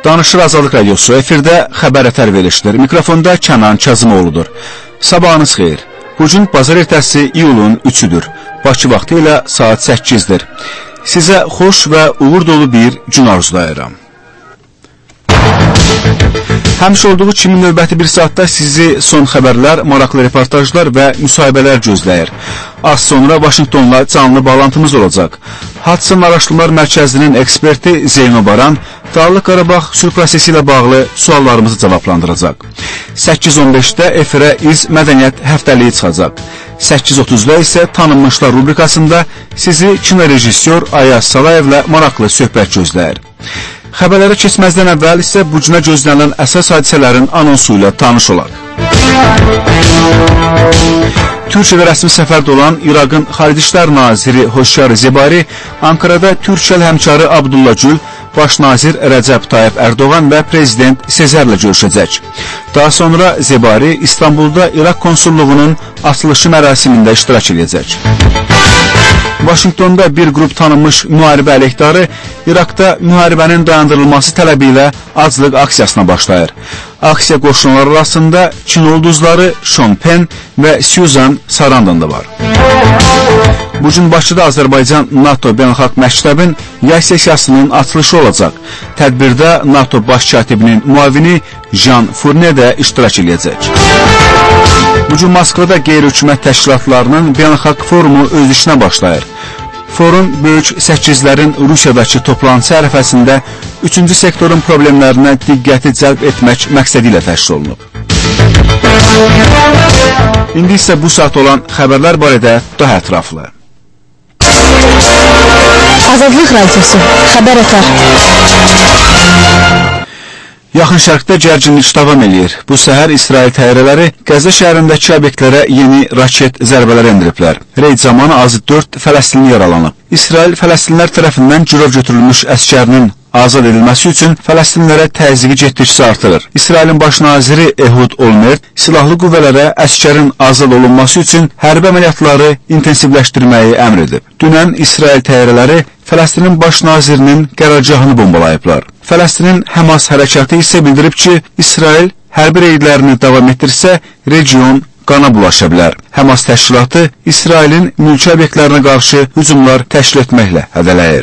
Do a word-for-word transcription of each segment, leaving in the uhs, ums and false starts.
Danışır Azadlıq Radiosu efirdə xəbər ətər verilişdir. Mikrofonda Kənan Kazımoğludur. Sabahınız xeyir. Bugün bazar ertəsi iyulun üçüdür. Bakı vaxtı ilə saat səkkizdir. Sizə xoş və uğur dolu bir gün arzulayıram. Həmişə olduğu kimi növbəti bir saatda sizi son xəbərlər, maraqlı reportajlar və müsahibələr gözləyir. Az sonra Vaşinqtonla canlı bağlantımız olacaq. Hudson Araşdırmalar Mərkəzinin eksperti Zeyno Baran, Dağlıq Qarabağ sülh prosesi ilə bağlı suallarımızı cavablandıracaq. səkkiz on beşdə efirə İz Mədəniyyət həftəliyi çıxacaq. səkkiz otuzda isə Tanınmışlar rubrikasında sizi kino rejissor Ayaz Salayevlə maraqlı söhbət gözləyir. Xəbərlərə keçməzdən əvvəl isə bu günə gözlənilən əsas hadisələrin anonsu ilə tanış olaq. Türkiyədə rəsmi səfərdə olan İraqın Xarici İşlər Naziri Hoşyar Zebari Ankarada Türkiyəli həmkarı Abdullah Gül, Baş nazir Rəcəb Tayyip Erdoğan və Prezident Sezerlə görüşəcək. Daha sonra Zebari İstanbulda İraq konsulluğunun açılışı mərasimində iştirak edəcək. Vaşinqtonda bir qrup tanınmış müharibə əleyhdarı İraqda müharibənin dayandırılması tələbi ilə aclıq aksiyasına başlayır. Aksiya qoşunlar arasında Çin ulduzları Sean Penn və Susan Sarandon da var. Bugün Bakıda Azərbaycan NATO Beynəlxalq Məktəbin yay sessiyasının açılışı olacaq. Tədbirdə NATO baş katibinin müavini Jean Fournier də iştirak edəcək. Bugün Moskvada qeyri-hökumət təşkilatlarının beynəlxalq forumu öz işinə başlayır. Forum böyük səkizlərin Rusiyadakı toplantısı ərəfəsində üçüncü sektorun problemlərinə diqqəti cəlb etmək məqsədi ilə təşkil olunub. İndi isə bu saat olan xəbərlər barədə daha ətraflı. Azadlıq Radiosu xəbər ətər. Yaxın Şərqdə gərginlik davam edir. Bu səhər İsrail təyyarələri Qəzza şəhərindəki obyektlərə yeni raket zərbələr endiriblər. Reyd zamanı azı dörd Fələstinli yaralanıb. İsrail Fələstinlər tərəfindən girov götürülmüş əskərinin azad edilməsi üçün Fələstinlərə təzyiqi getdikcə artırır. İsrailin baş naziri Ehud Olmert silahlı qüvvələrə əskərin azad olunması üçün hərbi əməliyyatları intensivləşdirməyi əmr edib. Dünən İsrail təyyarələri Fələstinin baş nazirinin qərargahını bombalayıblar. Fələstinin Həmas hərəkatı isə bildirib ki, İsrail hərbi reydlərini davam etdirsə, region qana bulaşa bilər. Həmas təşkilatı İsrailin mülki obyektlərinə qarşı hücumlar təşkil etməklə hədələyir.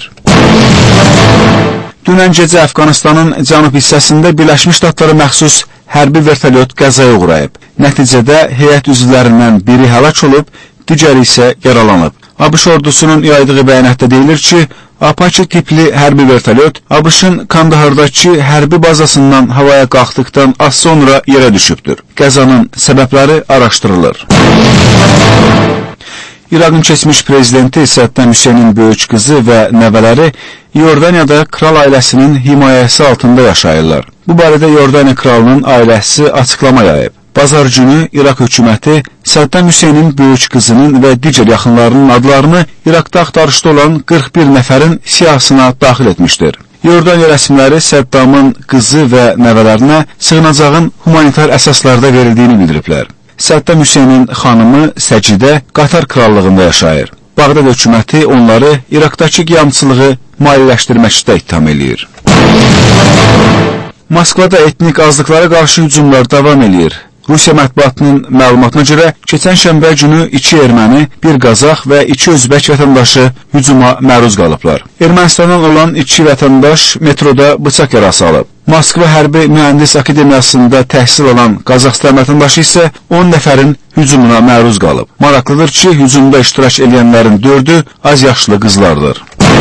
Dünən gecə Əfqanistanın cənub hissəsində Birləşmiş Ştatlara məxsus hərbi vertolyot qəzaya uğrayıb. Nəticədə heyət üzvlərindən biri həlak olub, digəri isə yaralanıb. ABŞ ordusunun yaydığı bəyanatda deyilir ki, Apache tipli hərbi vertolyot ABŞ-ın Kandahardakı hərbi bazasından havaya qalxdıqdan az sonra yerə düşübdür. Qəzanın səbəbləri araşdırılır. İraqın keçmiş prezidenti Səddam Hüseynin böyük qızı və nəvələri Yordaniyada kral ailəsinin himayəsi altında yaşayırlar. Bu barədə Yordaniya kralının ailəsi açıqlama yayıb. Bazar günü İraq hökuməti Səddam Hüseynin böyük qızının və digər yaxınlarının adlarını İraqda axtarışda olan qırx bir nəfərin siyahısına daxil etmişdir. Yordaniya rəsmiləri Səddamın qızı və nəvələrinə sığınacağın humanitar əsaslarda verildiyini bildiriblər. Səddam Hüseynin xanımı Səcidə Qatar krallığında yaşayır. Bağdad hökuməti onları İraqdakı qiyamçılığı maliyyələşdirməkdə ittiham eləyir. Moskvada etnik azlıqlara qarşı hücumlar davam eləyir. Rusiya mətbuatının məlumatına görə keçən şənbə günü iki erməni, bir Qazax və iki özbək vətəndaşı hücuma məruz qalıblar. Ermənistandan olan iki vətəndaş metroda bıçaq yarası alıb. Moskva Hərbi Mühəndis Akademiyasında təhsil alan Qazaxstan vətəndaşı isə on nəfərin hücumuna məruz qalıb. Maraqlıdır ki, hücumda iştirak edənlərin dördü az yaşlı qızlardır.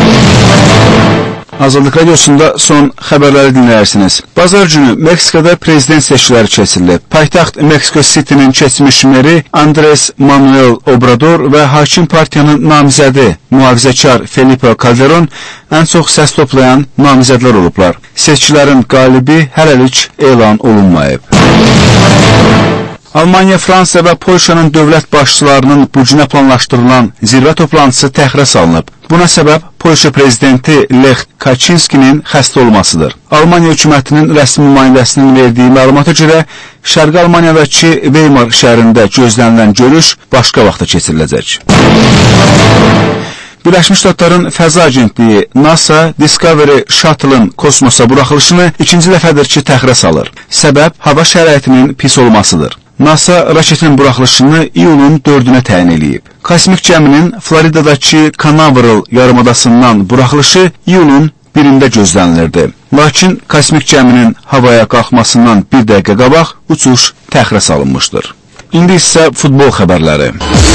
Azadlıq Radiosunda son xəbərləri dinləyirsiniz. Bazar günü Meksikada prezident seçkiləri keçirilib. Paytaxt Meksiko City'nin keçmiş meri Andres Manuel Obrador və hakim partiyanın namizədi mühafizəkar Felipe Calderon ən çox səs toplayan namizədlər olublar. Seçkilərin qalibi hələlik elan olunmayıb. Almanya, Fransa və Polşanın dövlət başçılarının bu günə planlaşdırılan zirvə toplantısı təxirə salınıb. Buna səbəb Polşa prezidenti Lech Kaczynskinin xəstə olmasıdır. Almanya hökumətinin rəsmi nümayəndəsinin verdiyi məlumata görə Şərqi Almaniyadakı Weimar şəhərində gözlənilən görüş başqa vaxta keçiriləcək. Birləşmiş Ştatların Fəza Agentliyi NASA Discovery Shuttle-ın kosmosa buraxılışını ikinci dəfədir ki, təxirə salır. Səbəb hava şəraitinin pis olmasıdır. NASA raketin buraxılışını iyulun dördünə təyin edib. Kosmik gəminin Floridadakı Canaveral yarımadasından buraxılışı iyulun birində gözlənilirdi. Lakin kosmik gəminin havaya qalxmasından bir dəqiqə qabaq uçuş təxirə salınmışdır. İndi isə futbol xəbərləri.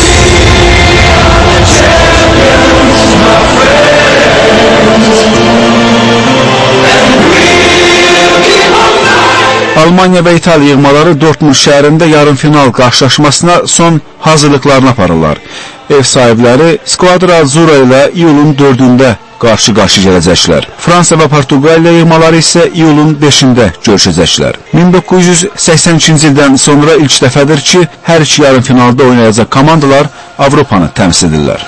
Almanya və İtaliya yığmaları Dortmund şəhərində yarımfinal qarşılaşmasına son hazırlıqlarını aparırlar. Ev sahibləri Squadra Azzurra ilə iyulun dördündə qarşı-qarşı gələcəklər. Fransa və Portuqaliya yığmaları isə iyulun beşində görüşəcəklər. min doqquz yüz səksən ikinci ildən sonra ilk dəfədir ki, hər iki yarımfinalda oynayacaq komandalar Avropanı təmsil edirlər.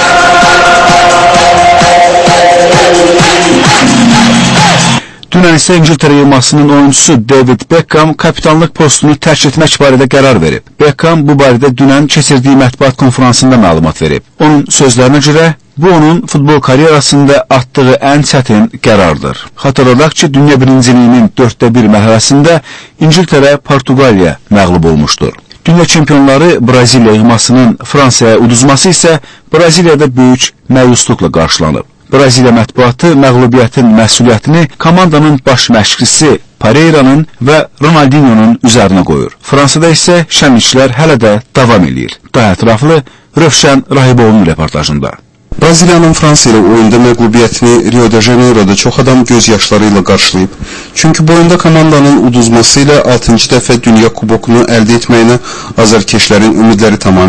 Dünən isə İngiltərə yığmasının oyuncusu David Beckham kapitanlıq postunu tərk etmək barədə qərar verib. Beckham bu barədə dünən keçirdiyi mətbuat konferansında məlumat verib. Onun sözlərinə görə, bu onun futbol karyerasında atdığı ən çətin qərardır. Xatırladaq ki, dünya birinciliyinin dörddə bir mərhələsində İngiltərə Portuqaliya məğlub olmuşdur. Dünya çempionları Braziliya yığmasının Fransaya uduzması isə Braziliyada böyük məyusluqla qarşılanıb. Braziliya mətbuatı məğlubiyyətin məsuliyyətini komandanın baş məşqçisi Pereira'nın və Ronaldinho'nun üzərinə qoyur. Fransada isə şənliklər hələ də davam edir. Daha ətraflı Rövşən Rahiboğlu'nun reportajında. Braziliyanın Fransa ilə oyunda məqlubiyyətini Rio de Janeiro'da çox adam göz yaşları ilə qarşılayıb. Çünki bu oyunda komandanın uduzması ilə altıncı dəfə dünya kubokunu əldə etməyinə azarkeşlərin ümidləri tamam